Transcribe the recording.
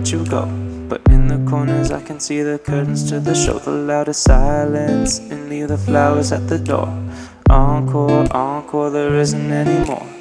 let you go. But in the corners I can see the curtains to the show, the loudest silence, and leave the flowers at the door. Encore, encore, there isn't any more.